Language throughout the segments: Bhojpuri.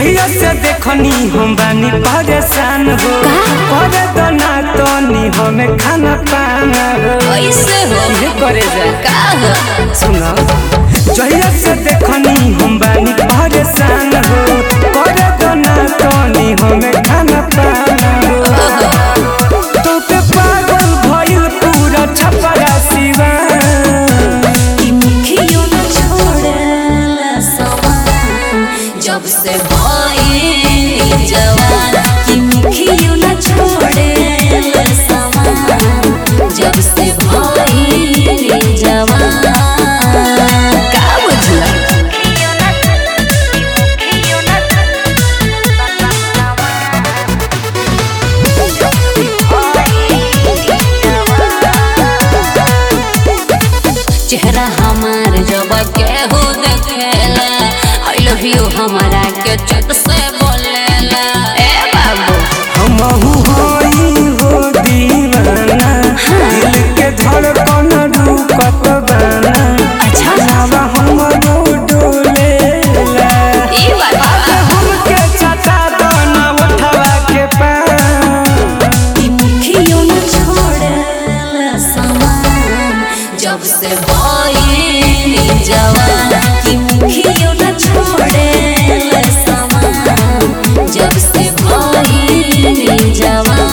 जहिया से देखनी हम बानी परेशान हो करे तो ना तनी हमें खाना पाना हो कैसे हो ये करे जा का हो सुनो जहिया से देखनी हम बानी परेशान हो करे तो ना तनी हमें खाना पाना हो तो पे पागल भइल पूरा छपरा सिवा जब से भइल जवान कि मुखियो न छोड़े समान जब से भइल जवान का बुझला चेहरा हमार जब केहू देखेला आई लव यू हमारा के चट से बोलेला ए बाबू हमहु होई हो दीवाना दिल के धड़कन रुकत बाना अच्छा हवा हमरो डोलेला ई बात हमके चाचा दाना उठवा के पान कि मुखियो न छोड़ेला समान जब से भइल जवान कि मुखियो न छोड़ेला समान जब से भइल जवान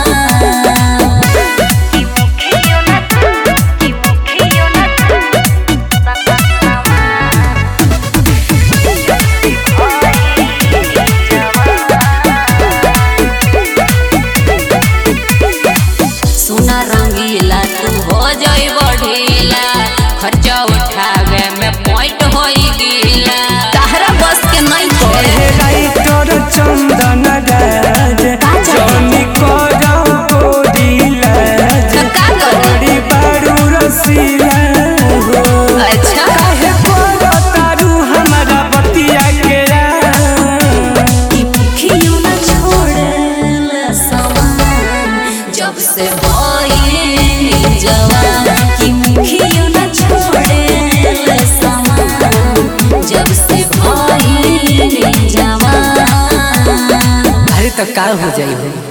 सोना रंगीला तू हो जाई बढ़ीला खर्चा उठावे में पॉइंट होई गीला तहरा बस के नहीं हे राइटर चंदन राज जनी करा बोरीला का बड़ी बारू रसीला हो अच्छा काहे करो तारू हमारा बतिया के कि मुखियो न छोड़ेला समान जब से भइल जवान कि मुखियो न छोड़ेला समान जब से भइल जवान अरे तो का हो जाई